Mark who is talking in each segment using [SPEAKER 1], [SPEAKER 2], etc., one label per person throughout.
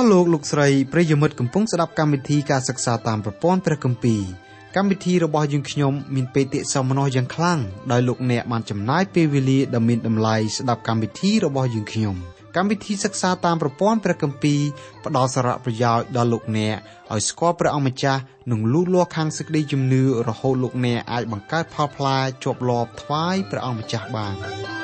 [SPEAKER 1] លោកស្រីប្រិយមិត្តកំពុងស្ដាប់កម្មវិធីការសិក្សាតាមប្រព័ន្ធព្រះគម្ពីរកម្មវិធីរបស់យើងខ្ញុំមានបេតិសោមនស្សយ៉ាងខ្លាំងដោយលោកអ្នកបានចំណាយពេលវេលាដ៏មានតម្លៃស្ដាប់កម្មវិធីរបស់យើងខ្ញុំកម្មវិធីសិក្សាតាមប្រព័ន្ធព្រះគម្ពីរផ្ដល់សារៈប្រយោជន៍ដល់លោកអ្នកឲ្យស្គាល់ព្រះអង្គម្ចាស់និងលូតលាស់ខាងសេចក្តីជំនឿរហូតលោកអ្នកអាចបង្កើតផលផ្លែជាប់លាប់ថ្វាយព្រះអង្គម្ចាស់បាន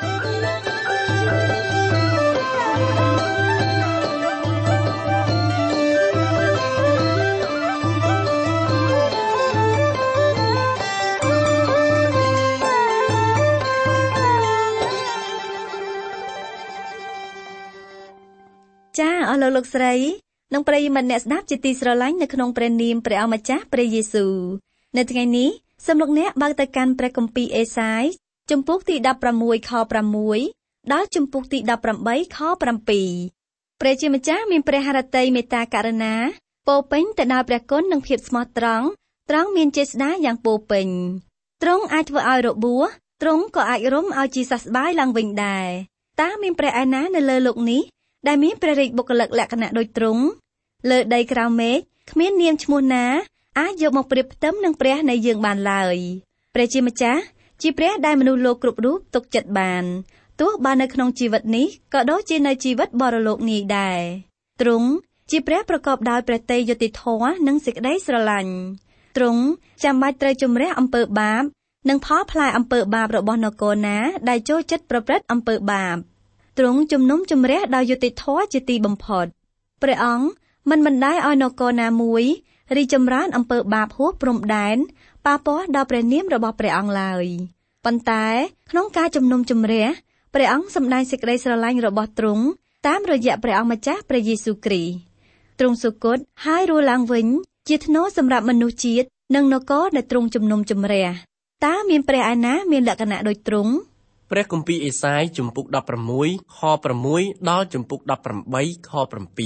[SPEAKER 2] ចាអស់លោកស្រីនិងប្រិយមិត្តអ្នកស្ដាប់ជាទីស្រឡាញ់នៅក្នុងព្រះនាមព្រះអម្ចាស់ព្រះយេស៊ូវនៅថ្ងៃនេះសូមលោកអ្នកបើកទៅកាន់ព្រះគម្ពីរអេសាយជំពូកទី16ខ6ដល់ជំពូកទី18ខ7ព្រះជាម្ចាស់មានព្រះハរតីមេត្តាករុណាពោពេញទៅដោយព្រះគុណនិងភាពស្មោះត្រង់ទ្រង់មានចេស្តាយ៉ាងពោពេញទ្រង់អាចធ្វើឲ្យរបួសទ្រង់ក៏អាចរុំឲ្យជាសះស្បើយឡើងវិញដែរតើមានព្រះឯណានៅលើលោកនេះដែលមានព្រះរាជបុគ្គលិកលក្ខណៈដូចទ្រង់លើដីក្រៅមេឃគ្មាននាមឈ្មោះណាអាចយកមកប្រៀបផ្ទឹមនឹងព្រះនៃយើងបានឡើយព្រះជាម្ចាស់ជាព្រះដែលមនុស្សលោកគ្រប់រូបទុកចិត្តបានទោះបើនៅក្នុងជីវិតនេះក៏ដូចជានៅជីវិតបរលោកនេះដែរទ្រង់ជាព្រះប្រកបដោយព្រះទ័យយុត្តិធម៌និងសេចក្តីស្រឡាញ់ទ្រង់ចាំបាច់ត្រូវជំរះអំពើបាបនិងផលផ្លែអំពើបាបរបស់នគរណាដែលចូលចិត្តប្រព្រឹត្តអំពើបាបទ្រង់ជំនុំជម្រះដោយយុត្តិធម៌ជាទីបំផុតព្រះអង្គមិនបណ្តែតឲ្យនគរណាមួយរីចម្រើនអំពើបាបហួសព្រំដែនប៉ះពាល់ដល់ព្រះនាមរបស់ព្រះអង្គឡើយប៉ុន្តែក្នុងការជំនុំជម្រះព្រះអង្គសម្ដែងសេចក្តីស្រឡាញ់របស់ទ្រង់តាមរយៈព្រះអង្គម្ចាស់ព្រះយេស៊ូវគ្រីស្ទទ្រង់សុគតហើយរស់ឡើងវិញជាថ្នូរសម្រាប់មនុស្សជាតិនិងនគរដែលទ្រង់ជំនុំជម្រះតើមានព្រះឯណាមានលក្ខណៈដូចទ្រង់
[SPEAKER 3] ព្រះគម្ពីរអេសាយជំពូក16ខ6ដល់ជំពូក18ខ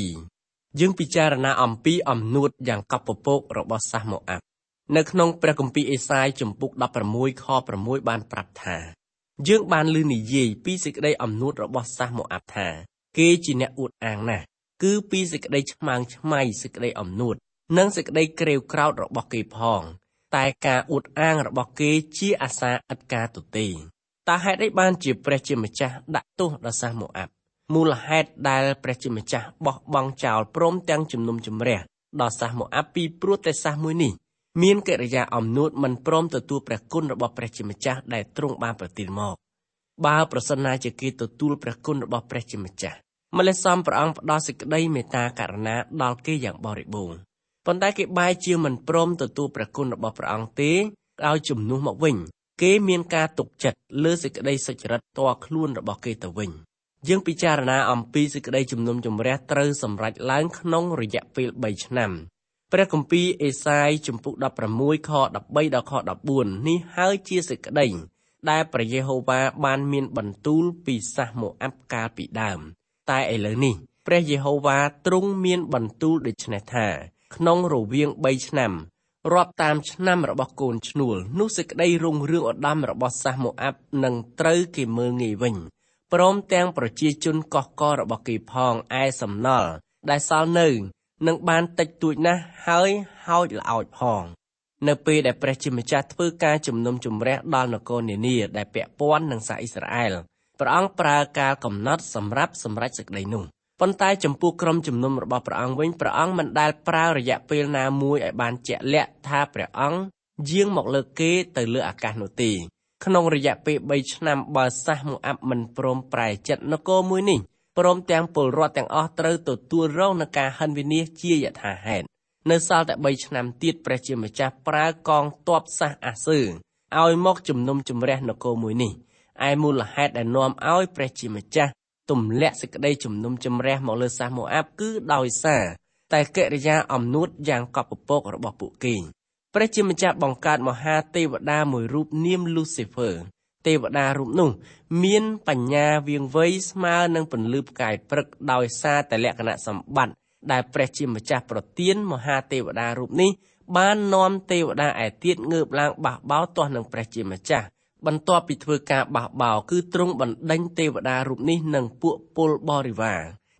[SPEAKER 3] 7យើងពិចារណាអំពីអំនួតយ៉ាងកប់ពពករបស់សាសម៉ូអាប់នៅក្នុងព្រះគម្ពីរអេសាយជំពូក16ខ6បានប្រាប់ថាយើងបានឮនិយាយពីសេចក្តីអំនួតរបស់សាសម៉ូអាប់ថាគេជាអ្នកអួតអាងណាស់គឺពីសេចក្តីឆ្មាំងឆ្មៃសេចក្តីអំនួតនិងសេចក្តីក្រេវក្រោធរបស់គេផងតែការអួតអាងរបស់គេជាអាសាឥតការទទេតើហេតុអីបានជាព្រះជាម្ចាស់ដាក់ទោសដល់សាសម៉ូអាប់មូលហេតុដែលព្រះជាម្ចាស់បោះបង់ចោលព្រមទាំងជំនុំជម្រះដល់សាសម៉ូអាប់ពីព្រោះតែសាសមួយនេះមានកិរិយាអំនួតមិនព្រមទទួលព្រះគុណរបស់ព្រះជាម្ចាស់ដែលទ្រង់បានប្រទានមកបើប្រសិនណាជាគេទទួលព្រះគុណរបស់ព្រះជាម្ចាស់ម្ល៉េះសំព្រះអង្គផ្ដល់សេចក្តីមេត្តាករុណាដល់គេយ៉ាងបរិបូរណ៍ប៉ុន្តែគេបែរជាមិនព្រមទទួលព្រះគុណរបស់ព្រះអង្គទេឲ្យជំនួសមកវិញគេមានការទុកចិត្តលើសេចក្តីសុចរិតតខ្លួនរបស់គេទៅវិញយើងពិចារណាអំពីសេចក្តីជំនុំជម្រះត្រូវសម្រេចឡើងក្នុងរយៈពេល3ឆ្នាំព្រះគម្ពីរអេសាយជំពូក16ខ13ដល់ខ14នេះហើយជាសេចក្តីដែលព្រះយេហូវ៉ាបានមានបន្ទូលពីសាសម៉ូអាប់កាលពីដើមតែឥឡូវនេះព្រះយេហូវ៉ាទ្រង់មានបន្ទូលដូចនេះថាក្នុងរវាង3ឆ្នាំរាប់តាមឆ្នាំរបស់កូនឈ្នួលនោះសេចក្តីរុងរឿងឧត្តមរបស់សាសម៉ូអាប់នឹងត្រូវគេមើលងាយវិញព្រមទាំងប្រជាជនកកករបស់គេផងឯសំណល់ដែលសល់នៅនឹងបានតិចតួចណាស់ហើយហោចល្អោចផងនៅពេលដែលព្រះជាម្ចាស់ធ្វើការជំនុំជម្រះដល់នគរនានាដែលពាក់ព័ន្ធនឹងសាសអ៊ីស្រាអែលព្រះអង្គប្រើកាលកំណត់សម្រាប់សម្រេចសេចក្តីនោះប៉ុន្តែចំពោះក្រុមជំនុំរបស់ព្រះអង្គវិញព្រះអង្គមិនដែលប្រើរយៈពេលណាមួយឲ្យបានជាក់លាក់ថាព្រះអង្គយាងមកលើគេទៅលើអាកាសនោះទេក្នុងរយៈពេល3ឆ្នាំបើសាសម៉ូអាប់មិនព្រមប្រែចិត្តនគរមួយនេះព្រមទាំងពលរដ្ឋទាំងអស់ត្រូវទទួលរងនឹងការហិនវិនាសជាយថាហេតុនៅសល់តែ3ឆ្នាំទៀតព្រះជាម្ចាស់ប្រើកងទ័ពសាសអាសឺឲ្យមកជំនុំជម្រះនគរមួយនេះឯមូលហេតុដែលនាំឲ្យព្រះជាម្ចាស់ទម្លាក់សេចក្តីជំនុំជម្រះមកលើសាសម៉ូអាប់គឺដោយសារតែកិរិយាអំនួតយ៉ាងកប់ពពករបស់ពួកគេព្រះជាម្ចាស់បង្កើតមហាទេវតាមួយរូបនាម Lucifer ទេវតារូបនោះមានបញ្ញាវាងវៃស្មើនឹងពន្លឺផ្កាយព្រឹកដោយសារតែលក្ខណៈសម្បត្តិដែលព្រះជាម្ចាស់ប្រទានមហាទេវតារូបនេះបាននាំទេវតាឯទៀតងើបឡើងបះបោរទាស់នឹងព្រះជាម្ចាស់បន្ទាប់ពីធ្វើការបះបោរគឺទ្រង់បណ្ដេញទេវតារូបនេះនិងពួកពលបរិវារ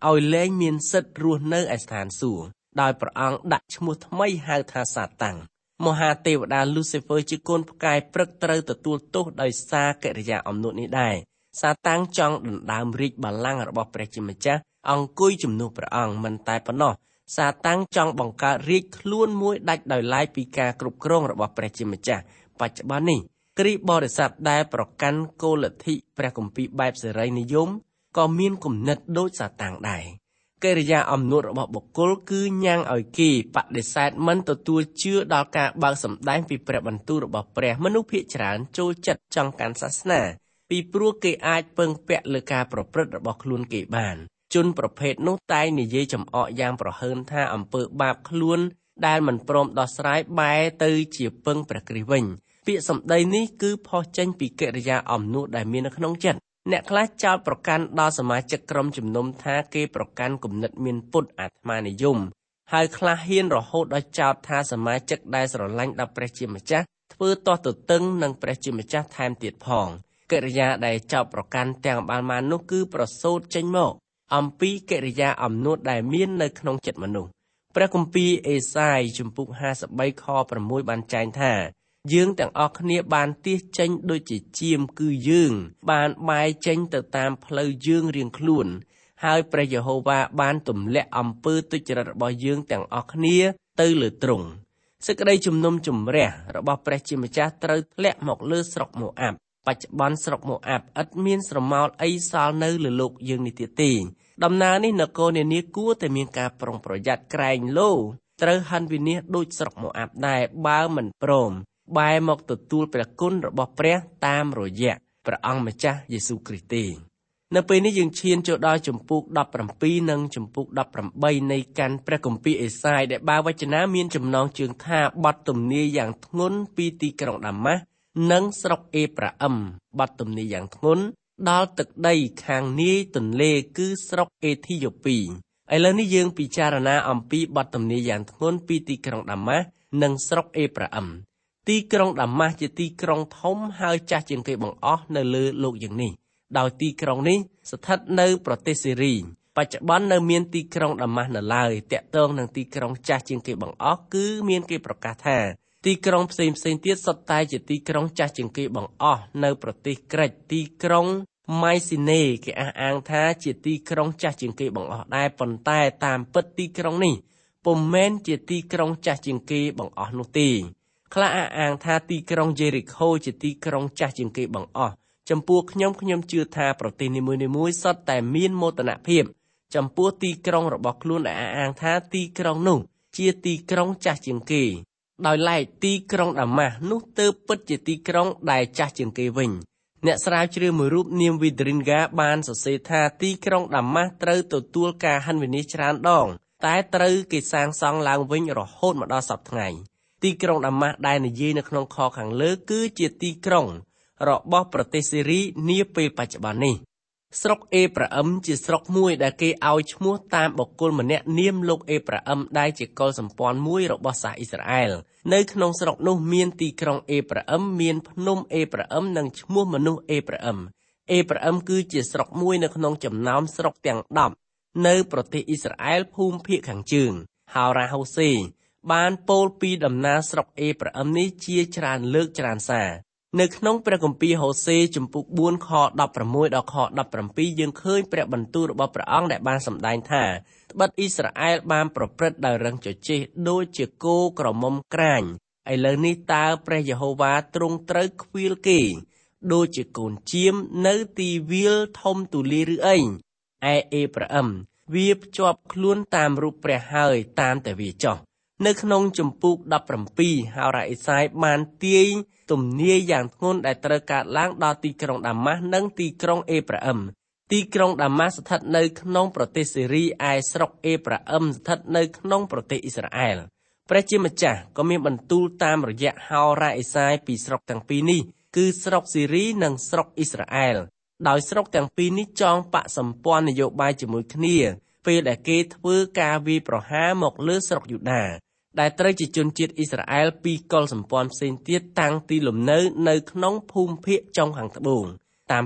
[SPEAKER 3] ឲ្យលែងមានសិទ្ធិរស់នៅឯស្ថានសួគ៌ដោយព្រះអង្គដាក់ឈ្មោះថ្មីហៅថាសាតាំងមហាទេវតា Lucifer ជាកូនផ្កាយព្រឹកត្រូវទទួលទោសដោយសារកិរិយាអំនួតនេះដែរសាតាំងចង់ដណ្ដើមរាជបល្ល័ង្ករបស់ព្រះជាម្ចាស់អង្គុយជំនួសព្រះអង្គមិនតែប៉ុណ្ណោះសាតាំងចង់បង្កើតរាជខ្លួនមួយដាច់ដោយឡែកពីការគ្រប់គ្រងរបស់ព្រះជាម្ចាស់បច្ចុប្បន្ននេះគ្រីស្ទបរិស័ទដែលប្រកាន់គោលលទ្ធិព្រះគម្ពីរបែបសេរីនិយមក៏មានគំនិតដូចសាតាំងដែរកិរិយាអំនួតរបស់បុគ្គលគឺញ៉ាំងឲ្យគេបដិសេធមិនទទួលជឿដល់ការបើកសម្ដែងពីព្រះបន្ទូលរបស់ព្រះមនុស្សភាគច្រើនចូលចិត្តចង់កាន់សាសនាពីព្រោះគេអាចពឹងពាក់លើការប្រព្រឹត្តរបស់ខ្លួនគេបានជនប្រភេទនោះតែងនិយាយចំអកយ៉ាងប្រហើនថាអំពើបាបខ្លួនដែលមិនព្រមដោះស្រាយបែរទៅជាពឹងព្រះគ្រីស្ទវិញពាក្យសម្ដីនេះគឺផុសចេញពីកិរិយាអំនួតដែលមាននៅក្នុងចិត្តអ្នកខ្លះចោទប្រកាន់ដល់សមាជិកក្រុមជំនុំថាគេប្រកាន់គំនិតមានពុតអាត្មានិយមហើយខ្លះហ៊ានរហូតដល់ចោទថាសមាជិកដែលស្រឡាញ់ដល់ព្រះជាម្ចាស់ធ្វើទាស់ទទឹងនឹងព្រះជាម្ចាស់ថែមទៀតផងកិរិយាដែលចោទប្រកាន់ទាំងបាននោះគឺប្រសូតចេញមកអំពីកិរិយាអំនួតដែលមាននៅក្នុងចិត្តមនុស្សព្រះគម្ពីរអេសាយជំពូក53ខ6បានចែងថាយើងទាំងអស់គ្នាបានទាសចេញដូចជាជាមគឺយើងបានបែរចេញទៅតាមផ្លូវយើងរៀងខ្លួនហើយព្រះយេហូវ៉ាបានទម្លាក់អំពើទុច្ចរិតរបស់យើងទាំងអស់គ្នាទៅលើទ្រង់សេចក្តីជំនុំជម្រះរបស់ព្រះជាម្ចាស់ត្រូវធ្លាក់មកលើស្រុកម៉ូអាប់បច្ចុប្បន្នស្រុកម៉ូអាប់ឥតមានស្រមោលអីសល់នៅលើលោកយើងនេះទៀតទេដំណើរនេះនគរនានាគួរតែមានការប្រុងប្រយ័ត្នក្រែងលោត្រូវហិនវិនាសដូចស្រុកម៉ូអាប់ដែរបើមិនព្រមបែរមកទទួលព្រះគុណរបស់ព្រះតាមរយៈព្រះអង្គម្ចាស់យេស៊ូវគ្រីស្ទទេនៅពេលនេះយើងឈានចូលដល់ជំពូក17និងជំពូក18នៃកាន់ព្រះគម្ពីរអេសាយដែលបាវចនាមានចំណងជើងថាបទទំនាយយ៉ាងធ្ងន់ពីទីក្រុងដាម៉ាស់និងស្រុកអេប្រាអឹមបទទំនាយយ៉ាងធ្ងន់ដល់ទឹកដីខាងនាយទន្លេគឺស្រុកអេធីយ៉ូពីឥឡូវនេះយើងពិចារណាអំពីបទទំនាយយ៉ាងធ្ងន់ពីទីក្រុងដាម៉ាស់និងស្រុកអេប្រាអឹមទីក្រុងដាម៉ាស់ជាទីក្រុងធំហើយចាស់ជាងគេបង្អស់នៅលើលោកយ៉ាងនេះដោយទីក្រុងនេះស្ថិតនៅប្រទេសសេរីបច្ចុប្បន្ននៅមានទីក្រុងដាម៉ាស់នៅឡើយតាក់ទងនឹងទីក្រុងចាស់ជាងគេបង្អស់គឺមានគេប្រកាសថាទីក្រុងផ្សេងទៀតសុទ្ធតែជាទីក្រុងចាស់ជាងគេបង្អស់នៅប្រទេសក្រិចទីក្រុងម៉ៃស៊ីណេគេអះអាងថាជាទីក្រុងចាស់ជាងគេបង្អស់ដែរប៉ុន្តែតាមពិតទីក្រុងនេះពុំមែនជាទីក្រុងចាស់ជាងគេបង្អស់នោះទេខ្លះអះអាងថាទីក្រុងយេរីកូជាទីក្រុងចាស់ជាងគេបង្អស់ចំពោះខ្ញុំជឿថាប្រទេសនីមួយៗសុទ្ធតែមានមោទនភាពចំពោះទីក្រុងរបស់ខ្លួនដែលអះអាងថាទីក្រុងនោះជាទីក្រុងចាស់ជាងគេដោយឡែកទីក្រុងដាម៉ាស់នោះទើបពិតជាទីក្រុងដែលចាស់ជាងគេវិញអ្នកស្រាវជ្រាវមួយរូបនាមវីដ្រីនហ្កាបានសរសេរថាទីក្រុងដាម៉ាស់ត្រូវទទួលការហិនវិនិច្ឆ័យច្រើនដងតែត្រូវគេសាងសង់ឡើងវិញរហូតមកដល់សព្វថ្ងៃទីក្រុងដាម៉ាស់ដែលនិយាយនៅក្នុងខខាងលើគឺជាទីក្រុងរបស់ប្រទេសសេរីនាពេលបច្ចុប្បន្ននេះស្រុកអេប្រាអឹមជាស្រុកមួយដែលគេឲ្យឈ្មោះតាមបុគ្គលម្នាក់នាមលោកអេប្រាអឹមដែលជាកុលសម្ព័ន្ធមួយរបស់សាសអ៊ីស្រាអែលនៅក្នុងស្រុកនោះមានទីក្រុងអេប្រាអឹមមានភ្នំអេប្រាអឹមនិងឈ្មោះមនុស្សអេប្រាអឹមអេប្រាអឹមគឺជាស្រុកមួយនៅក្នុងចំណោមស្រុកទាំង10នៅប្រទេសអ៊ីស្រាអែលភូមិភាគខាងជើងហោរ៉ាហូសេបានពោលពីដំណើរស្រុកអេប្រាអឹមនេះជាច្រើនលើកច្រើនសារនៅក្នុងព្រះគម្ពីរហូសេជំពូក4ខ16ដល់ខ17យើងឃើញព្រះបន្ទូលរបស់ព្រះអង្គដែលបានសម្ដែងថាត្បិតអ៊ីស្រាអែលបានប្រព្រឹត្តដោយរឹងជជែកដូចជាគោក្រមុំក្រាញឥឡូវនេះតើព្រះយេហូវ៉ាទ្រង់ត្រូវខ្វៀលគេដូចជាកូនជៀមនៅទីវាលធំទូលាយឬអីឯអេប្រាអឹមវាភ្ជាប់ខ្លួនតាមរូបព្រះហើយតាមតែវាចោះនៅក្នុងជំពូក17ហោរ៉ាអេសាយបានទាយទំនាយយ៉ាងធ្ងន់ដែលត្រូវកើតឡើងដល់ទីក្រុងដាម៉ាស់និងទីក្រុងអេប្រាអឹមទីក្រុងដាម៉ាស់ស្ថិតនៅក្នុងប្រទេសសេរីឯស្រុកអេប្រាអឹមស្ថិតនៅក្នុងប្រទេសអ៊ីស្រាអែលព្រះជាម្ចាស់ក៏មានបន្ទូលតាមរយៈហោរ៉ាអេសាយពីស្រុកទាំងពីរនេះគឺស្រុកសេរីនិងស្រុកអ៊ីស្រាអែលដោយស្រុកទាំងពីរនេះចងបកសម្ព័ន្ធនយោបាយជាមួយគ្នាពេលដែលគេធ្វើការវាយប្រហារមកលើស្រុកយូដាដែលត្រូវជាជនជាតិអ៊ីស្រាអែលពីកុលសម្ព័ន្ធផ្សេងទៀតតាំងទីលំនៅនៅក្នុងភូមិភាគចុងខាងត្បូងតាមពិត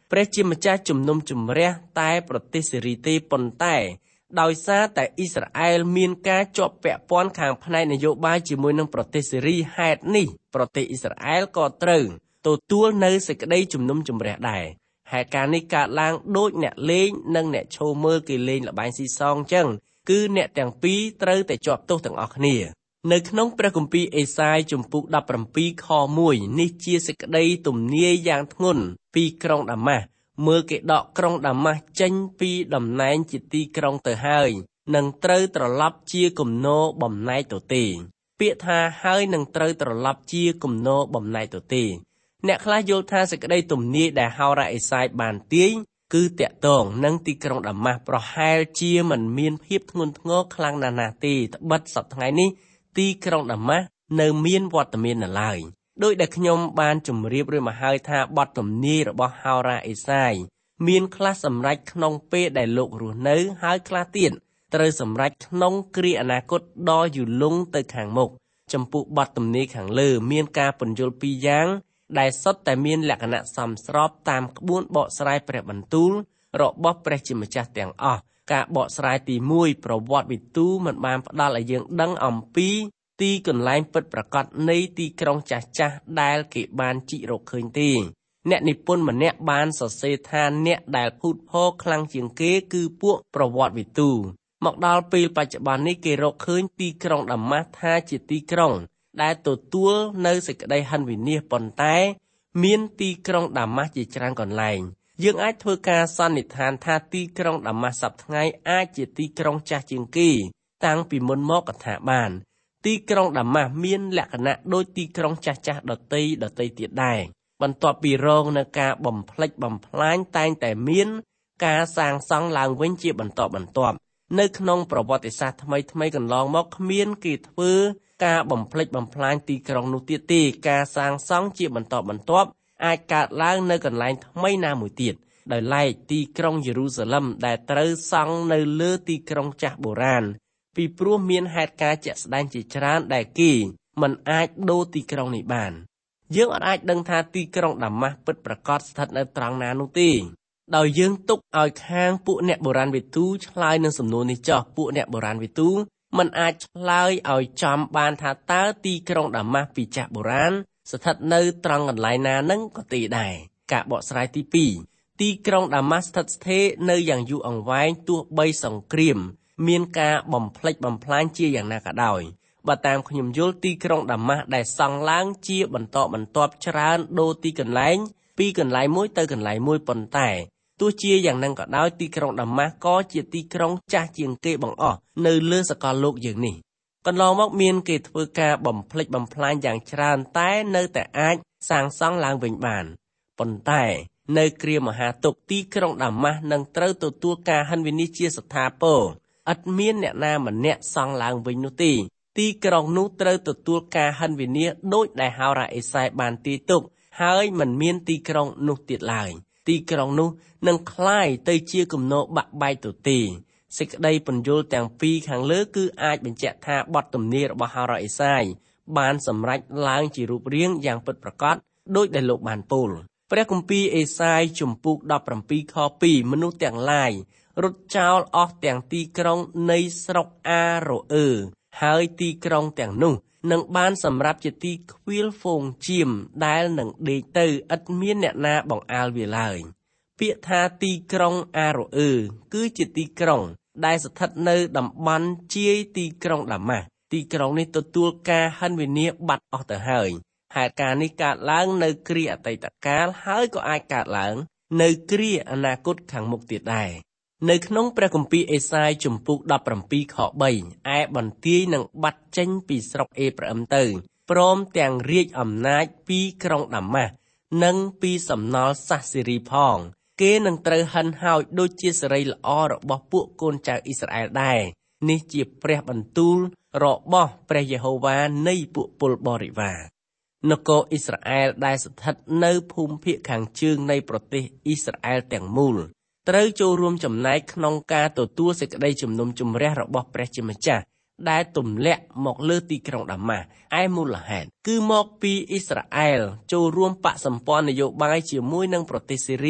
[SPEAKER 3] ព្រះជាម្ចាស់ជំនុំជម្រះតែប្រទេសសេរីទេប៉ុន្តែដោយសារតែអ៊ីស្រាអែលមានការជាប់ពាក់ព័ន្ធខាងផ្នែកនយោបាយជាមួយនឹងប្រទេសសេរីហេតុនេះប្រទេសអ៊ីស្រាអែលក៏ត្រូវទទួលនៅសេចក្តីជំនុំជម្រះដែរហេតុការណ៍នេះកើតឡើងដូចអ្នកលេងនិងអ្នកឈរមើលគេលេងល្បែងស៊ីសងចឹងគឺអ្នកទាំងពីរត្រូវតែជាប់ទោសទាំងអស់គ្នានៅក្នុងព្រះគម្ពីរអេសាយជំពូក17ខ1នេះជាសេចក្តីទំនាយយ៉ាងធ្ងន់ពីក្រុងដាម៉ាស់មើលគេដកក្រុងដាម៉ាស់ចេញពីតំណែងជាទីក្រុងទៅហើយនឹងត្រូវត្រឡប់ជាគំនរបំណែកទៅទេពាក្យថាហើយនឹងត្រូវត្រឡប់ជាគំនរបំណែកទៅទេអ្នកខ្លះយល់ថាសេចក្តីទំនាយដែលហោរ៉ាអេសាយបានទាយគឺតាក់ទងនឹងទីក្រុងដាម៉ាស់ប្រហែលជាមិនមានភាពធ្ងន់ធ្ងរខ្លាំងណាស់ណាទេត្បិតសប្តាហ៍ថ្ងៃនេះទីក្រុងដាម៉ាស់នៅមានវត្តមាននៅឡើយដោយដែលខ្ញុំបានជម្រាបរួចមកហើយថាបទទំនាយរបស់ហោរ៉ាអេសាយមានខ្លះសម្រេចក្នុងពេលដែលលោករស់នៅហើយខ្លះទៀតត្រូវសម្រេចក្នុងគ្រាអនាគតដ៏យូរលង់ទៅខាងមុខចំពោះបទទំនាយខាងលើមានការពន្យល់ពីរយ៉ាងដែលសុទ្ធតែមានលក្ខណៈសមស្របតាមក្បួនបកស្រាយព្រះបន្ទូលរបស់ព្រះជាម្ចាស់ទាំងអស់ការបកស្រាយទី1ប្រវត្តិវិទូមិនបានផ្ដល់ឲ្យយើងដឹងអំពីទីកន្លែងពិតប្រាកដនៃទីក្រុងចាស់ចាស់ដែលគេបានជីករកឃើញទេអ្នកនិពន្ធម្នាក់បានសរសេរថាអ្នកដែលភូតភរខ្លាំងជាងគេគឺពួកប្រវត្តិវិទូមកដល់ពេលបច្ចុប្បន្ននេះគេរកឃើញទីក្រុងដាម៉ាស់ថាជាទីក្រុងដែលទទួលនៅសេចក្តីហិនវិនាសប៉ុន្តែមានទីក្រុងដាម៉ាស់ជាច្រើនកន្លែងយើងអាចធ្វើការសន្និដ្ឋានថាទីក្រុងដាម៉ាស់សប្តាហ៍ថ្ងៃអាចជាទីក្រុងចាស់ជាងគេតាំងពីមុនមកក៏ថាបានទីក្រុងដាម៉ាស់មានលក្ខណៈដូចទីក្រុងចាស់ៗដទៃទៀតដែរបន្ទាប់ពីរងនៅការបំផ្លិចបំផ្លាញតែងតែមានការសាងសង់ឡើងវិញជាបន្តបន្ទាប់នៅក្នុងប្រវត្តិសាស្ត្រថ្មីកន្លងមកគ្មានគេធ្វើការបំផ្លិចបំផ្លាញទីក្រុងនោះទៀតទេការសាងសង់ជាបន្តបន្ទាប់អាចកើតឡើងនៅកន្លែងថ្មីណាមួយទៀតដោយឡែកទីក្រុងយេរូសាឡិមដែលត្រូវសង់នៅលើទីក្រុងចាស់បុរាណពីព្រោះមានហេតុការណ៍ជាក់ស្ដែងជាច្រើនដែលគេមិនអាចដូរទីក្រុងនេះបានយើងអាចដឹងថាទីក្រុងដាម៉ាស់ពិតប្រាកដស្ថិតនៅត្រង់ណានោះទេដោយយើងទុកឲ្យខាងពួកអ្នកបុរាណវិទូឆ្លើយនឹងសំណួរនេះចោះពួកអ្នកបុរាណវិទូមិនអាចឆ្លើយឲ្យចំបានថាតើទីក្រុងដាម៉ាស់ពីចាស់បុរាណស្ថិតនៅត្រង់កន្លែងណានឹងក៏ទេដែរការបកស្រាយទី2ទីក្រុងដាម៉ាស់ស្ថិតស្ថេរនៅយ៉ាងយូរអង្វែងទោះបីសង្គ្រាមមានការបំផ្លិចបំផ្លាញជាយ៉ាងណាក៏ដោយបើតាមខ្ញុំយល់ទីក្រុងដាម៉ាស់ដែលសង់ឡើងជាបន្តបន្ទាប់ច្រើនដូរទីកន្លែងពីកន្លែងមួយទៅកន្លែងមួយប៉ុន្តែទោះជាយ៉ាងហ្នឹងក៏ដោយទីក្រុងដាម៉ាស់ក៏ជាទីក្រុងចាស់ជាងគេបង្អស់នៅលើសកលលោកយើងនេះកន្លងមកមានគេធ្វើការបំផ្លិចបំផ្លាញយ៉ាងច្រើនតែនៅតែអាចសាងសង់ឡើងវិញបានប៉ុន្តែនៅគ្រាមហាទុក្ខទីក្រុងដាម៉ាស់នឹងត្រូវទទួលការហិនវិនិច្ឆ័យជាស្ថាពរឥតមានអ្នកណាម្នាក់សង់ឡើងវិញនោះទេទីក្រុងនោះត្រូវទទួលការហិនវិនាសដោយដែលហោរ៉ាអេសាយបានទាយទុកហើយមិនមានទីក្រុងនោះទៀតឡើយទីក្រុងនោះនឹងคล้ายទៅជាគំនរបាក់បែកទៅទេសេចក្តីពន្យល់ទាំងពីរខាងលើគឺអាចបញ្ជាក់ថាបទទំនាយរបស់ហោរ៉ាអេសាយបានសម្រេចឡើងជារូបរាងយ៉ាងពិតប្រាកដដោយដែលលោកបានពោលព្រះគម្ពីរអេសាយជំពូក17ខ2មនុស្សទាំងឡាយរត់ចោលអស់ទាំងទីក្រុងនៃស្រុកអារ៉ូអឺហើយទីក្រុងទាំងនោះនឹងបានសម្រាប់ជាទីខ្វៀលហ្វូងជៀមដែលនឹងដេកទៅឥតមានអ្នកណាបង្អាលវាឡើយពាក្យថាទីក្រុងអារ៉ូអឺគឺជាទីក្រុងដែលស្ថិតនៅតំបន់ជាយទីក្រុងដាម៉ាស់ទីក្រុងនេះទទួលការហិនវិនាសបាត់អស់ទៅហើយហេតុការណ៍នេះកើតឡើងនៅគ្រាអតីតកាលហើយក៏អាចកើតឡើងនៅគ្រាអនាគតខាងមុខទៀតដែរនៅក្នុងព្រះគម្ពីរអេសាយជំពូក17ខ3ឯបន្ទាយនឹងបាត់ចេញពីស្រុកអេប្រាអឹមទៅព្រមទាំងរាជអំណាចពីក្រុងដាម៉ាស់និងពីសំណល់សាសសេរីផងគេនឹងត្រូវហិនហោចដូចជាសេរីល្អរបស់ពួកកូនចៅអ៊ីស្រាអែលដែរនេះជាព្រះបន្ទូលរបស់ព្រះយេហូវ៉ានៃពួកពលបរិវារនគរអ៊ីស្រាអែលដែលស្ថិតនៅភូមិភាគខាងជើងនៃប្រទេសអ៊ីស្រាអែលទាំងមូលត្រូវចូលរួមចំណែកក្នុងការទទួលសេចក្តីជំនុំជម្រះរបស់ព្រះជាម្ចាស់ដែលទម្លាក់មកលើទីក្រុងដាម៉ាស់ឯមូលហេតុគឺមកពីអ៊ីស្រាអែលចូលរួមបកសម្ព័ន្ធនយោបាយជាមួយនឹងប្រទេសសេរី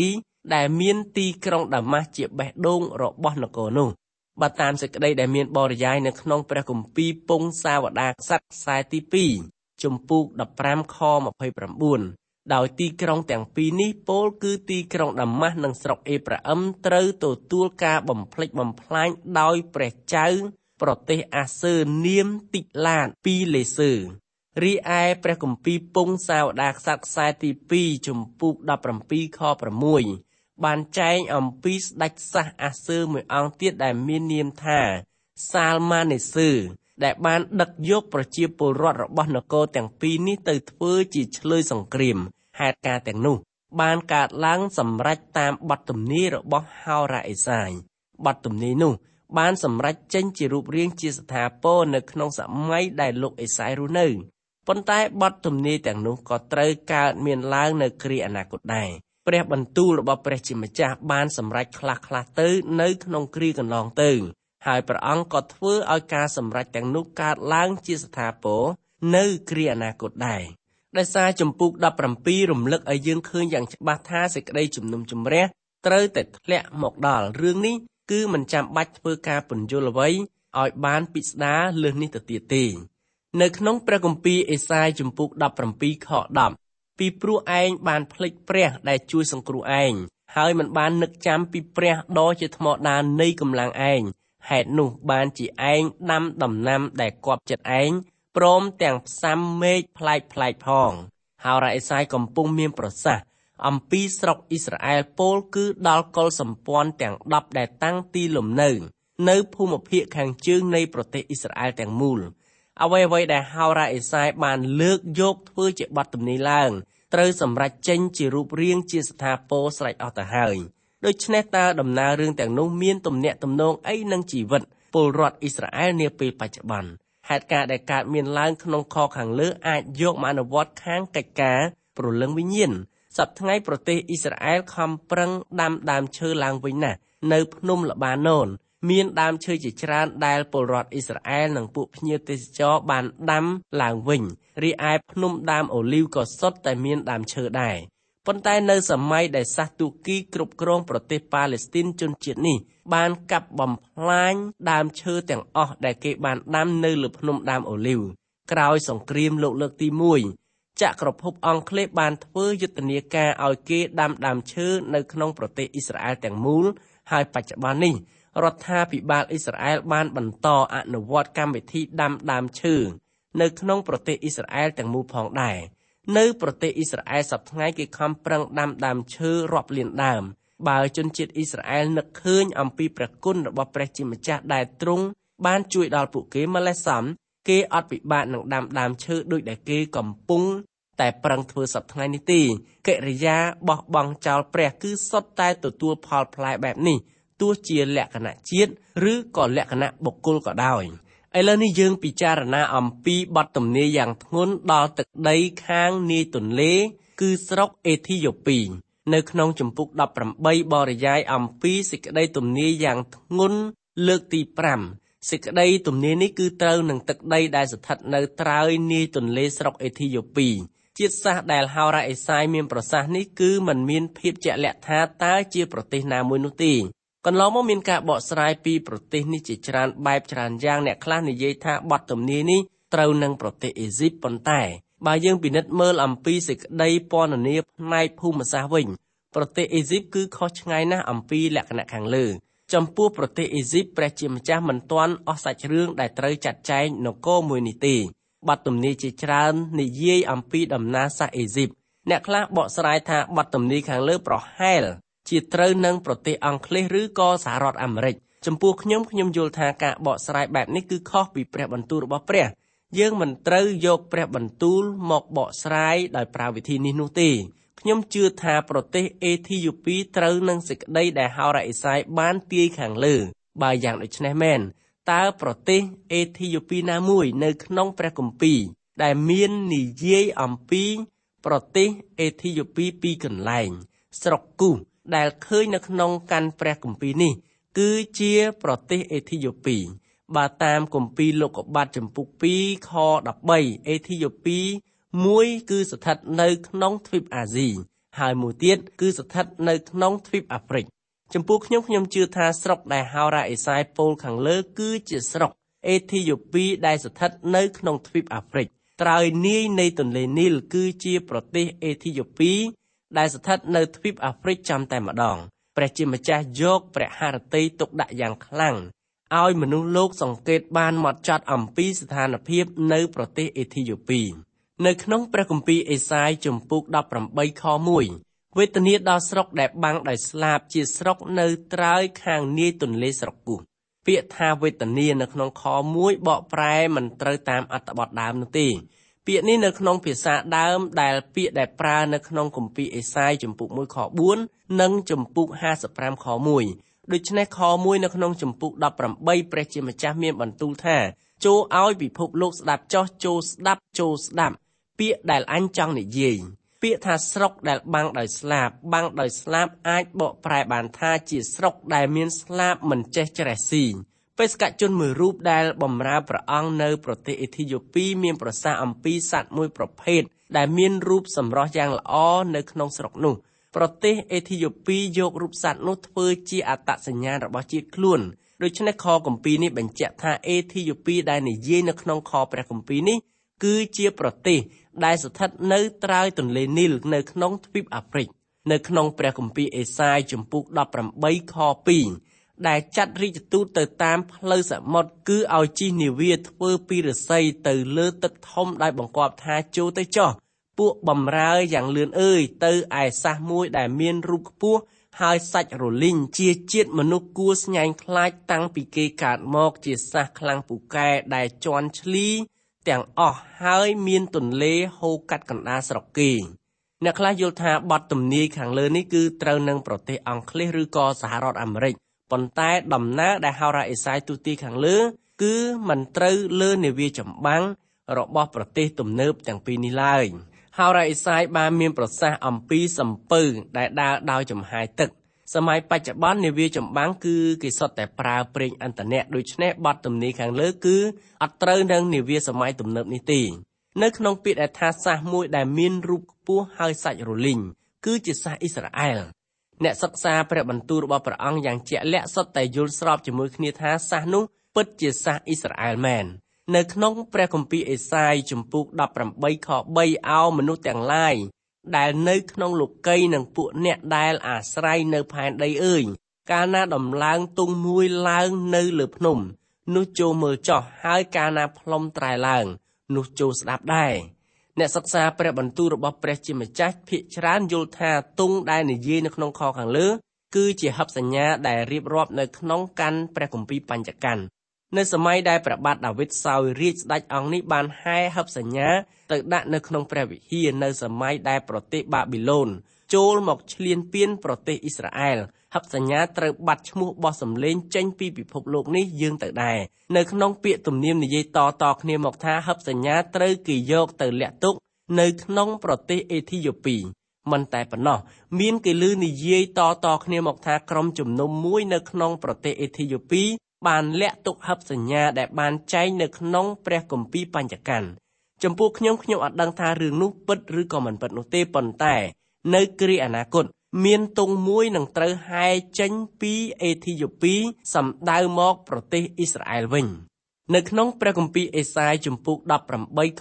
[SPEAKER 3] ដែលមានទីក្រុងដាម៉ាស់ជាបេះដូងរបស់នគរនោះបើតាមសេចក្តីដែលមានបរិយាយនៅក្នុងព្រះគម្ពីរពង្សាវតារក្សត្រខ្សែទី2ជំពូក15ខ29ដោយទីក្រុងទាំងពីរនេះពោលគឺទីក្រុងដាម៉ាស់និងស្រុកអេប្រាអឹមត្រូវទទួលការបំផ្លិចបំផ្លាញដោយព្រះចៅប្រទេសអាសឺនាមទីឡាតពីលេសឺរីឯព្រះគម្ពីរពង្សាវតារក្សត្រខ្សែទី2ជំពូក17ខ6បានចែងអំពីស្ដេចសាសអាសឺមួយអង្គទៀតដែលមាននាមថាសាលម៉ានេសឺដែលបានដឹកយកប្រជាពលរដ្ឋរបស់នគរទាំងពីរនេះទៅធ្វើជាឆ្លើយសង្គ្រាមហេតុការណ៍ទាំងនោះបានកើតឡើងសម្រេចតាមបទទំនាយរបស់ហោរ៉ាអេសាយបទទំនាយនោះបានសម្រេចចេញជារូបរាងជាស្ថាពរនៅក្នុងសម័យដែលលោកអេសាយរស់នៅប៉ុន្តែបទទំនាយទាំងនោះក៏ត្រូវកើតមានឡើងនៅគ្រាអនាគតដែរព្រះបន្ទូលរបស់ព្រះជាម្ចាស់បានសម្រេចខ្លះៗទៅនៅក្នុងគ្រាកន្លងទៅហើយព្រះអង្គក៏ធ្វើឲ្យការសម្រេចទាំងនោះកើតឡើងជាស្ថាពរនៅគ្រាអនាគតដែរដោយសារជំពូក17រំលឹកឲ្យយើងឃើញយ៉ាងច្បាស់ថាសេចក្តីជំនុំជម្រះត្រូវតែធ្លាក់មកដល់រឿងនេះគឺមិនចាំបាច់ធ្វើការពន្យល់អ្វីឲ្យបានពិស្ដារលើសនេះទៅទៀតទេនៅក្នុងព្រះគម្ពីរអេសាយជំពូក17ខ10ពីព្រោះឯងបានភ្លេចព្រះដែលជួយសង្គ្រោះឯងហើយមិនបាននឹកចាំពីព្រះដ៏ជាថ្មដាននៃកម្លាំងឯងហេតុនោះបានជាឯងដាំដំណាំដែលគប់ចិត្តឯងព្រមទាំងផ្សាំមេឃប្លែកផងហោរ៉ាអេសាយកំពុងមានប្រសាសន៍អំពីស្រុកអ៊ីស្រាអែលពោលគឺដល់កុលសម្ព័ន្ធទាំង10ដែលតាំងទីលំនៅភូមិភាគខាងជើងនៃប្រទេសអ៊ីស្រាអែលទាំងមូលអ្វីដែលហោរ៉ាអេសាយបានលើកយកធ្វើជាបទទំនាយឡើងត្រូវសម្រេចចេញជារូបរាងជាស្ថាពរស្រេចអស់ទៅហើយដូច្នេះតើដំណើររឿងទាំងនោះមានទំនាក់ទំនងអីនឹងជីវិតពលរដ្ឋអ៊ីស្រាអែលនាពេលបច្ចុប្បន្នហេតុការណ៍ដែលកើតមានឡើងក្នុងខខាងលើអាចយកមកអនុវត្តខាងកិច្ចការព្រលឹងវិញ្ញាណសប្តាហ៍ថ្ងៃប្រទេសអ៊ីស្រាអែលខំប្រឹងដាំដើមឈើឡើងវិញណាស់នៅភ្នំល្បាណូនមានដើមឈើជាច្រើនដែលពលរដ្ឋអ៊ីស្រាអែលនិងពួកភ្ញៀវទេសចរបានដាំឡើងវិញរីឯភ្នំដើមអូលីវក៏សុទ្ធតែមានដើមឈើដែរប៉ុន្តែនៅសម័យដែលសាសទូគីគ្រប់គ្រងប្រទេសប៉ាឡេស្ទីនជនជាតិនេះបានកាប់បំផ្លាញដើមឈើទាំងអស់ដែលគេបានដាំនៅលើភ្នំដើមអូលីវក្រោយសង្គ្រាមលោកលើកទី1ចក្រភពអង់គ្លេសបានធ្វើយុទ្ធនាការឲ្យគេដាំដើមឈើនៅក្នុងប្រទេសអ៊ីស្រាអែលទាំងមូលហើយបច្ចុប្បន្ននេះរដ្ឋាភិបាលអ៊ីស្រាអែលបានបន្តអនុវត្តកម្មវិធីដាំដើមឈើនៅក្នុងប្រទេសអ៊ីស្រាអែលទាំងមូលផងដែរនៅប្រទេសអ៊ីស្រាអែលសប្តាហ៍ថ្ងៃគេខំប្រឹងដាំដើមឈើរាប់លានដើមបើជនជាតិអ៊ីស្រាអែលនឹកឃើញអំពីព្រះគុណរបស់ព្រះជាម្ចាស់ដែលទ្រង់បានជួយដល់ពួកគេម្លេះសំគេអត់ពិបាកនឹងដាំដើមឈើដូចដែលគេកំពុងតែប្រឹងធ្វើសប្តាហ៍ថ្ងៃនេះទេកិរិយាបោះបង់ចោលព្រះគឺសុទ្ធតែទទួលផលផ្លែបែបនេះទោះជាលក្ខណៈជាតិឬក៏លក្ខណៈបុគ្គលក៏ដោយឥឡូវនេះយើងពិចារណាអំពីបទទំនាយយ៉ាងធ្ងន់ដល់ទឹកដីខាងនាយទន្លេគឺស្រុកអេធីយ៉ូពីនៅក្នុងជំពូក18បរិយាយអំពីសេចក្តីទំនាយយ៉ាងធ្ងន់លើកទី5សេចក្តីទំនាយនេះគឺត្រូវនឹងទឹកដីដែលស្ថិតនៅត្រើយនាយទន្លេស្រុកអេធីយ៉ូពីជាតិសាសន៍ដែលហោរ៉ាអេសាយមានប្រសាសន៍នេះគឺមិនមានភាពជាក់លាក់ថាតើជាប្រទេសណាមួយនោះទេកន្លងមកមានការបកស្រាយពីប្រទេសនេះជាច្រើនបែបច្រើនយ៉ាងអ្នកខ្លះនិយាយថាបទទំនាយនេះត្រូវនឹងប្រទេសអេស៊ីបប៉ុន្តែបើយើងពិនិត្យមើលអំពីសេចក្តីពណ៌នាផ្នែកភូមិសាស្ត្រវិញប្រទេសអេស៊ីបគឺខុសឆ្ងាយណាស់អំពីលក្ខណៈខាងលើចំពោះប្រទេសអេស៊ីបព្រះជាម្ចាស់មិនទាន់អស់សាច់រឿងដែលត្រូវចាត់ចែងនគរមួយនេះទេបទទំនាយជាច្រើននិយាយអំពីដំណើរសាសអេស៊ីបអ្នកខ្លះបកស្រាយថាបទទំនាយខាងលើប្រហែលជាត្រូវនឹងប្រទេសអង់គ្លេសឬក៏សហរដ្ឋអាមេរិកចំពោះខ្ញុំយល់ថាការបកស្រាយបែបនេះគឺខុសពីព្រះបន្ទូលរបស់ព្រះយើងមិនត្រូវយកព្រះបន្ទូលមកបកស្រាយដោយប្រើវិធីនេះនោះទេខ្ញុំជឿថាប្រទេសអេធីយ៉ូពីត្រូវនឹងសេចក្តីដែលហោរ៉ាអេសាយបានទាយខាងលើបើយ៉ាងដូច្នេះមែនតើប្រទេសអេធីយ៉ូពីណាមួយនៅក្នុងព្រះគម្ពីរដែលមាននិយាយអំពីប្រទេសអេធីយ៉ូពីពីរកន្លែងស្រុកគូសដែលឃើញនៅក្នុងកាន់ព្រះគម្ពីរនេះគឺជាប្រទេសអេធីយ៉ូពីបើតាមគម្ពីរលោកុបាទចំពុក2ខ13អេធីយ៉ូពីមួយគឺស្ថិតនៅក្នុងទ្វីបអាស៊ីហើយមួយទៀតគឺស្ថិតនៅក្នុងទ្វីបអាហ្វ្រិកចំពោះខ្ញុំជឿថាស្រុកដែលហោរ៉ាអេសាយពោលខាងលើគឺជាស្រុកអេធីយ៉ូពីដែលស្ថិតនៅក្នុងទ្វីបអាហ្វ្រិកត្រើយនាយនៃទន្លេនីលគឺជាប្រទេសអេធីយ៉ូពីដែលស្ថិតនៅទ្វីបអាហ្វ្រិកចាំតែម្ដងព្រះជាម្ចាស់យកព្រះハរតីទុកដាក់យ៉ាងខ្លាំងឲ្យមនុស្សលោកសង្កេតបានហ្មត់ចត់អំពីស្ថានភាពនៅប្រទេសអេធីយ៉ូពីនៅក្នុងព្រះគម្ពីរអេសាយជំពូក18ខ1វេទនាដល់ស្រុកដែលបាំងដោយស្លាបជាស្រុកនៅត្រើយខាងនាយទន្លេស្រគូសពាក្យថាវេទនានៅក្នុងខ1បកប្រែមិនត្រូវតាមអត្ថបទដើមនោះទេពាក្យនេះនៅក្នុងភាសាដើមដែលពាក្យដែលប្រើនៅក្នុងគម្ពីរអេសាយជំពូក1ខ4និងជំពូក55ខ1ដូច្នេះខ1នៅក្នុងជំពូក18ព្រះជាម្ចាស់មានបន្ទូលថាចូលឲ្យពិភពលោកស្ដាប់ចោះចូលស្ដាប់ពាក្យដែលអញចង់និយាយពាក្យថាស្រុកដែលបាំងដោយស្លាបអាចបកប្រែបានថាជាស្រុកដែលមានស្លាបមិនចេះច្រេះស៊ីបេសកជនមួយរូបដែលបម្រើព្រះអង្គនៅប្រទេសអេធីយ៉ូពីមានប្រសាសន៍អំពីសត្វមួយប្រភេទដែលមានរូបសម្រស់យ៉ាងល្អនៅក្នុងស្រុកនោះប្រទេសអេធីយ៉ូពីយករូបសត្វនោះធ្វើជាអត្តសញ្ញាណរបស់ជាតិខ្លួនដូច្នេះខគម្ពីរនេះបញ្ជាក់ថាអេធីយ៉ូពីដែលនិយាយនៅក្នុងខព្រះគម្ពីរនេះគឺជាប្រទេសដែលស្ថិតនៅត្រើយទន្លេនីលនៅក្នុងទ្វីបអាហ្វ្រិកនៅក្នុងព្រះគម្ពីរអេសាយជំពូក18ខ2ដែលចាត់រាជទូតទៅតាមផ្លូវសមុទ្រគឺឲ្យជិះនាវាធ្វើពីឫស្សីទៅលើទឹកធំដោយបង្គាប់ថាចូលទៅចោះពួកបំរើយ៉ាងលឿនអើយទៅឯសះមួយដែលមានរូបខ្ពស់ហើយសាច់រលីងជាជាតិមនុស្សគួរស្ញែងខ្លាចតាំងពីគេកើតមកជាសះខ្លាំងពូកែដែលជន់ឈ្លីទាំងអស់ហើយមានទន្លេហូរកាត់កណ្ដាលស្រុកគេអ្នកខ្លះយល់ថាបទទំនាយខាងលើនេះគឺត្រូវនឹងប្រទេសអង់គ្លេសឬក៏សហរដ្ឋអាមេរិកប៉ុន្តែដំណើរដែលហោរ៉ាអេសាយទូទីខាងលើគឺមិនត្រូវលើនាវាចម្បាំងរបស់ប្រទេសទំនើបទាំងពីរនេះឡើយហោរ៉ាអេសាយបានមានប្រសាសន៍អំពីសំពៅដែលដើរដោយចំហាយទឹកសម័យបច្ចុប្បន្ននាវាចម្បាំងគឺគេសុទ្ធតែប្រើប្រេងឥន្ធនៈដូច្នេះបទទំនាយខាងលើគឺអត់ត្រូវនឹងនាវាសម័យទំនើបនេះទេនៅក្នុងពាក្យដែលថាសះមួយដែលមានរូបខ្ពស់ហើយសាច់រលីងគឺជាសះអ៊ីស្រាអែលអ្នកសិក្សាព្រះបន្ទូលរបស់ព្រះអង្គយ៉ាងជាក់លាក់សុទ្ធតែយល់ស្របជាមួយគ្នាថាសះនោះពិតជាសះអ៊ីស្រាអែលមែននៅក្នុងព្រះគម្ពីរអេសាយជំពូក18ខ3អោមនុស្សទាំងឡាយដែលនៅក្នុងលោកីនិងពួកអ្នកដែលអាស្រ័យនៅផែនដីអើយកាលណាដំឡើងទង់មួយឡើងនៅលើភ្នំនោះចូលមើលចោះហើយកាលណាផ្លុំត្រែឡើងនោះចូលស្ដាប់ដែរអ្នកសិក្សាព្រះបន្ទូលរបស់ព្រះជាម្ចាស់ភាគច្រើនយល់ថាទង់ដែលនិយាយនៅក្នុងខខាងលើគឺជាហិបសញ្ញាដែលរៀបរាប់នៅក្នុងកាន់ព្រះគម្ពីរបញ្ចកੰនៅសម័យដែលព្រះបាទដាវីតសោយរាជ្យស្ដេចអង្គនេះបានហែហិបសញ្ញាទៅដាក់នៅក្នុងព្រះវិហារនៅសម័យដែលប្រទេសបាប៊ីឡូនចូលមកឈ្លានពានប្រទេសអ៊ីស្រាអែលហិបសញ្ញាត្រូវបាត់ឈ្មោះបោះសម្លេងចេញពីពិភពលោកនេះយើងទៅដែរនៅក្នុងពាក្យទំនៀមនិយាយតគ្នាមកថាហិបសញ្ញាត្រូវគេយកទៅលាក់ទុកនៅក្នុងប្រទេសអេធីយ៉ូពីមិនតែប៉ុណ្ណោះមានគេឮនិយាយតគ្នាមកថាក្រុមជំនុំមួយនៅក្នុងប្រទេសអេធីយ៉ូពីបានលាក់ទុកហិបសញ្ញាដែលបានចែងនៅក្នុងព្រះគម្ពីរបញ្ចកੰចំពោះខ្ញុំអត់ដឹងថារឿងនោះពិតឬក៏មិនពិតនោះទេប៉ុន្តែនៅគ្រាអនាគតមានទង់មួយនឹងត្រូវហែចេញពីអេធីយ៉ូពីសម្ដៅមកប្រទេសអ៊ីស្រាអែលវិញនៅក្នុងព្រះគម្ពីរអេសាយជំពូក18ខ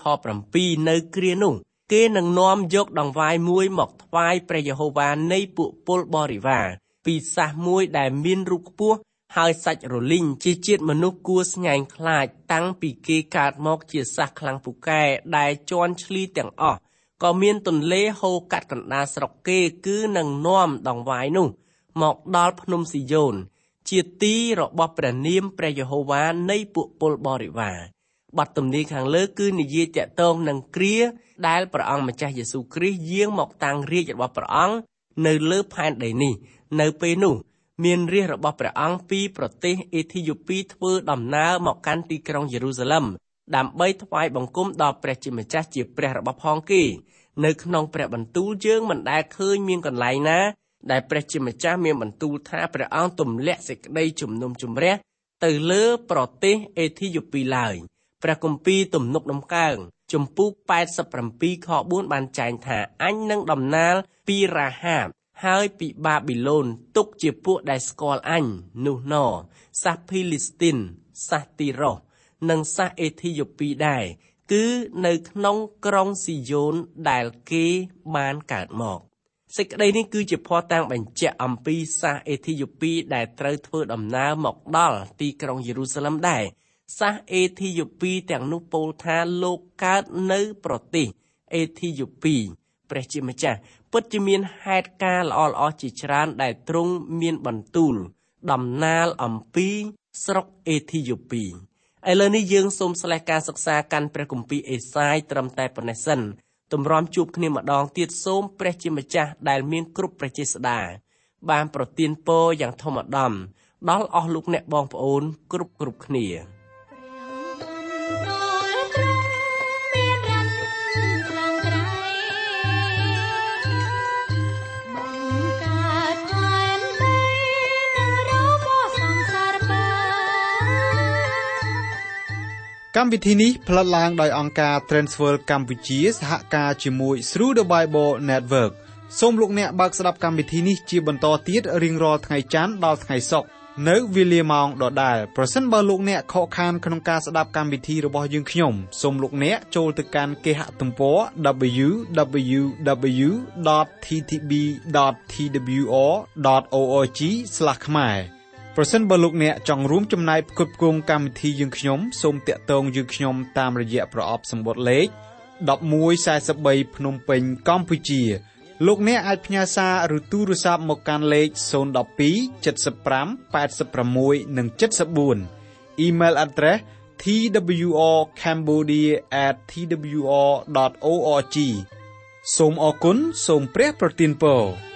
[SPEAKER 3] 7នៅគ្រានោះគេនឹងនាំយកដង្វាយមួយមកថ្វាយព្រះយេហូវ៉ានៃពួកពលបរិវារពីសះមួយដែលមានរូបខ្ពស់ហើយសាច់រលីងជាជាតិមនុស្សគួរស្ញែងខ្លាចតាំងពីគេកើតមកជាសះខ្លាំងពូកែដែលជន់ឈ្លីទាំងអស់ក៏មានទន្លេហូរកាត់កណ្ដាលស្រុកគេគឺនឹងនាំដង្វាយនោះមកដល់ភ្នំស៊ីយ៉ូនជាទីរបស់ព្រះនាមព្រះយេហូវ៉ានៃពួកពលបរិវារបទទំនាយខាងលើគឺនិយាយតាក់ទងនឹងគ្រាដែលព្រះអង្គម្ចាស់យេស៊ូវគ្រីស្ទយាងមកតាំងរាជ្យរបស់ព្រះអង្គនៅលើផែនដីនេះនៅពេលនោះមានរាជរបស់ព្រះអង្គពីប្រទេសអេធីយ៉ូពីធ្វើដំណើរមកកាន់ទីក្រុងយេរូសាឡឹមដើម្បីថ្វាយបង្គំដល់ព្រះជាម្ចាស់ជាព្រះរបស់ផងគេនៅក្នុងព្រះបន្ទូលយើងមិនដែលឃើញមានកន្លែងណាដែលព្រះជាម្ចាស់មានបន្ទូលថាព្រះអង្គទម្លាក់សេចក្តីជំនុំជម្រះទៅលើប្រទេសអេធីយ៉ូពីឡើយព្រះគម្ពីរទំនុកដំកើងជំពូក87ខ4បានចែងថាអញនឹងដំណាលពីរាហាបហើយពីបាប៊ីឡូនទុកជាពួកដែលស្គាល់អញនោះណសាសភីលីស្ទីនសាសទីរ៉ូសនិងសាសអេធីយ៉ូពីដែរគឺនៅក្នុងក្រុងស៊ីយ៉ូនដែលគេបានកើតមកសេចក្តីនេះគឺជាភស្តុតាងបញ្ជាក់អំពីសាសអេធីយ៉ូពីដែលត្រូវធ្វើដំណើរមកដល់ទីក្រុងយេរូសាឡឹមដែរសាសអេធីយ៉ូពីទាំងនោះពោលថាលោកកើតនៅប្រទេសអេធីយ៉ូពីព្រះជាម្ចាស់ពិតជាមានហេតុការណ៍ល្អៗជាច្រើនដែលទ្រង់មានបន្ទូលដំណាលអំពីស្រុកអេធីយ៉ូពីឥឡូវនេះយើងសូមស្លេះការសិក្សាកាន់ព្រះគម្ពីរអេសាយត្រឹមតែប៉ុណ្ណេះសិនទម្រាំជួបគ្នាម្ដងទៀតសូមព្រះជាម្ចាស់ដែលមានគ្រប់ព្រះចេស្តាបានប្រទានពរយ៉ាងធំឧត្តមដល់អស់លោកអ្នកបងប្អូនគ្រប់គ្នា
[SPEAKER 1] កម្មវិធីនេះផ្លាត់ឡើងដោយអង្គការ Transworld កម្ពុជាសហការជាមួយ Through the Bible Network សូមលោកអ្នកបើកស្ដាប់កម្មវិធីនេះជាបន្តទៀតរៀងរាល់ថ្ងៃច័ន្ទដល់ថ្ងៃសុក្រនៅវេលាម៉ោងដដែលប្រសិនបើលោកអ្នកខកខានក្នុងការស្ដាប់កម្មវិធីរបស់យើងខ្ញុំសូមលោកអ្នកចូលទៅកាន់គេហទំព័រ www.ttb.twr.org/ ខ្មែរប្រសិនបើលោកអ្នកចង់រួមចំណែកផ្គត់ផ្គង់កម្មវិធីយើងខ្ញុំសូមតាក់ទងយើងខ្ញុំតាមរយៈប្រអប់សម្បត្តិលេខ1143ភ្នំពេញកម្ពុជាលោកអ្នកអាចផ្ញើសារឬទូរស័ព្ទមកកាន់លេខ012 75 86 និង 74 Email address twrcambodia@twr.org សូមអរគុណសូមព្រះប្រទានពរ